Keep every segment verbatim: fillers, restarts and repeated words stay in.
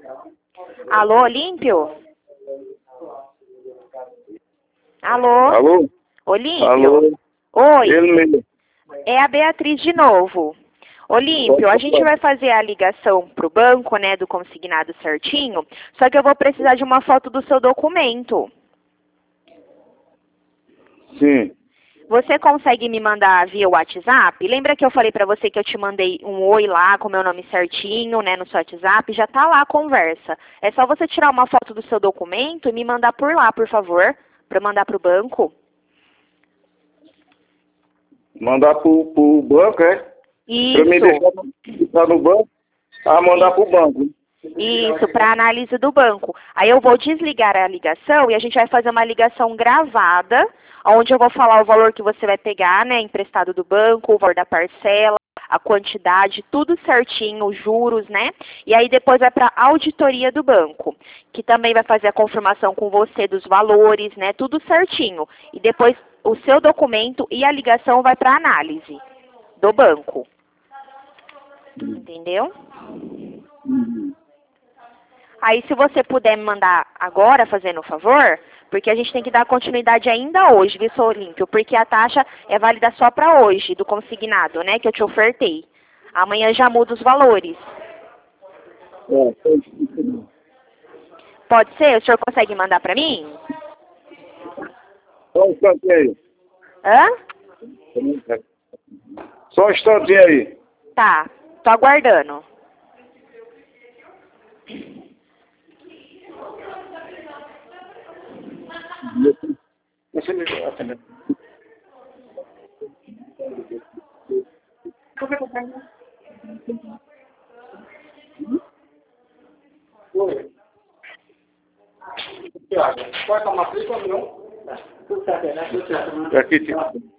Alô, Olímpio? Alô? Alô? Olímpio? Alô? Oi, Ele mesmo. é a Beatriz de novo. Olímpio, a gente vai fazer a ligação pro banco, né, do consignado certinho, só que eu vou precisar de uma foto do seu documento. Sim. Você consegue me mandar via WhatsApp? Lembra que eu falei pra você que eu te mandei um oi lá com meu nome certinho, né, no seu WhatsApp? Já tá lá a conversa. É só você tirar uma foto do seu documento e me mandar por lá, por favor, pra eu mandar pro banco. Mandar pro, pro banco, é? Pra me Isso. deixar no, deixar no banco? Ah, mandar pro banco. Isso, para análise do banco. Aí eu vou desligar a ligação e a gente vai fazer uma ligação gravada, onde eu vou falar o valor que você vai pegar, né, emprestado do banco, o valor da parcela, a quantidade, tudo certinho, os juros, né? E aí depois vai para a auditoria do banco, que também vai fazer a confirmação com você dos valores, né? Tudo certinho. E depois o seu documento e a ligação vai para análise do banco. Entendeu? Aí, se você puder me mandar agora, fazendo o favor, porque a gente tem que dar continuidade ainda hoje, viu, seu Olímpio? Porque a taxa é válida só para hoje, do consignado, né, que eu te ofertei. Amanhã já muda os valores. É, Pode ser? O senhor consegue mandar para mim? só um instantinho aí. Hã? Só um instantinho aí. Tá, tô aguardando. Você me atendeu. Oi. Pode tomar frio ou não? Tudo certo, né? Tudo certo. Aqui, sim.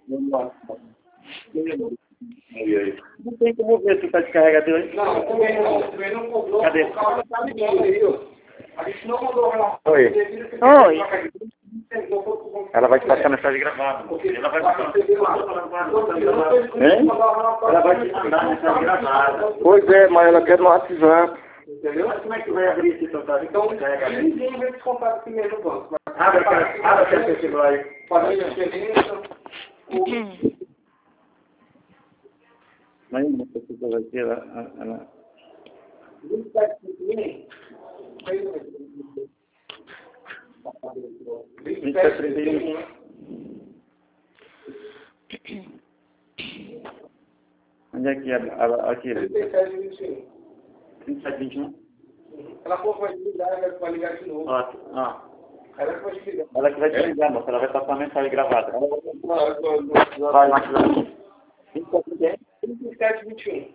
E aí? Não tem como ver se está descarregador aí. Não, também não. Também não cobrou. Cadê? O cara está ligando aí, ó. A gente não mandou relação. Oi. Oi. Ela vai te passar mensagem gravada. Ela vai passar. Hein? Ela vai te mandar mensagem gravada. Pois é, mas ela quer no WhatsApp. Entendeu? Mas como é que vai abrir esse contato? Então, ninguém vai descontar esse mesmo banco. Abre aquele celular aí. Família, experiência. Mas não precisa vai ter ela. ela... vinte e sete, trinta e um. Onde é que é? Aqui. trinta e sete, vinte e um. trinta e sete, vinte e um? Ela falou que vai desligar, ela vai ligar de novo. Ah, ah. Ela que vai te ligar. Ela que vai te ligar, moça. Ela vai passar a mensagem gravada. Vai lá, trinta e sete, vinte e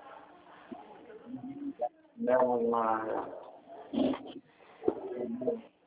um. Não, uma...